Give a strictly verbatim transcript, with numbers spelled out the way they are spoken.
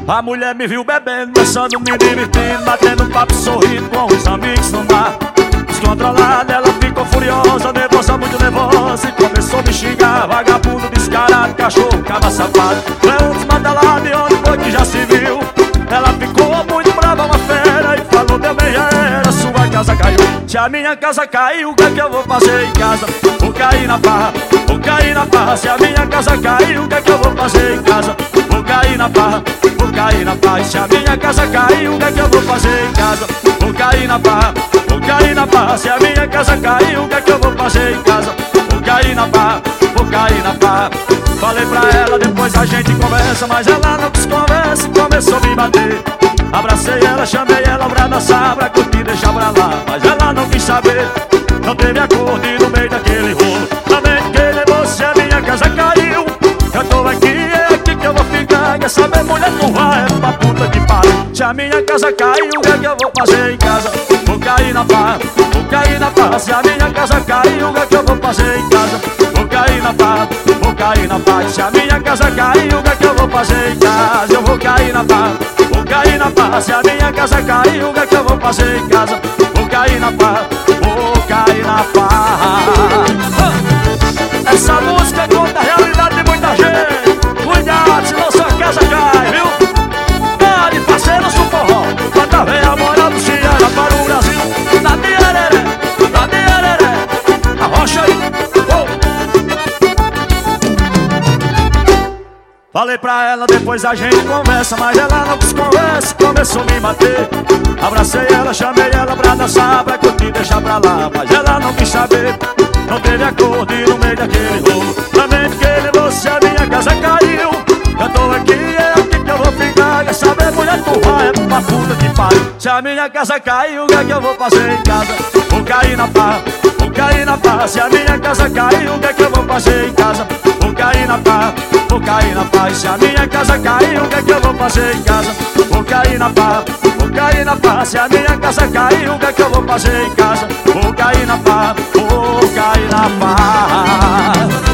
A mulher me viu bebendo, dançando, me divertindo, batendo papo, sorrindo com os amigos no bar. Descontrolada, ela ficou furiosa, nervosa, muito nervosa, e começou a me xingar. Vagabundo, descarado, cachorro, cabra safado. É um desmantelado e onde foi que já se viu. Ela ficou muito brava, uma fera, e falou: meu bem, já era, sua casa caiu. Se a minha casa caiu, o que é que eu vou fazer em casa? Vou cair na farra, vou cair na farra. Se a minha casa caiu, o que é que eu vou fazer em casa? Vou cair na farra, vou cair na farra. Se a minha casa caiu, o que é que eu vou fazer em casa? Vou cair na farra, vou cair na farra. Se a minha casa caiu, o que é que eu vou fazer em casa? Vou cair na farra, vou cair na farra. Falei pra ela, depois a gente conversa, mas ela não quis conversa e começou a me bater. Abracei ela, chamei ela pra dançar, pra curtir, deixar pra lá, mas ela não quis saber. Não teve acordo e no meio daquele rolo também que levou, se a minha casa caiu. Eu tô aqui, é aqui que eu vou ficar. Quer saber, mulher, tu vai, é pra puta que pariu. Se a minha casa caiu, o que é que eu vou fazer em casa? Vou cair na farra, vou cair na farra. Se a minha casa caiu, o que é que eu vou fazer em casa? Vou cair na farra, vou cair na farra. Se a minha casa caiu, o que é que eu vou fazer em casa? Eu vou cair na farra, vou cair na farra. Se a minha casa caiu, o que é que eu vou fazer em casa? Vou cair na farra, vou cair na farra. Essa música conta a realidade de muita gente. Cuidado, senão sua casa cai, viu? Pode parceiro, no forró, bota vem a moral do Ciara para o Brasil. Na diareré, na diareré, arrocha aí, oh. Falei pra ela, depois a gente conversa, mas ela não quis conversa, começou a me bater. Abracei ela, chamei ela pra dançar, pra curtir, deixar pra lá, mas ela não quis saber. Não teve acordo e no meio daquele rolo também que levou, se a minha casa caiu. Eu tô aqui, é aqui que eu vou ficar. Quer saber, mulher, tu vai, é pra puta que pariu. Se a minha casa caiu, o que é que eu vou fazer em casa? Vou cair na farra, vou cair na farra. Se a minha casa caiu, o que é que eu vou fazer em casa? Vou cair na farra, vou cair na farra. Se a minha casa caiu, o que é que eu vou fazer em casa? Vou cair na farra, vou cair na farra. Se a minha casa caiu, o que é que eu vou fazer em casa? Vou cair na farra, vou cair na farra.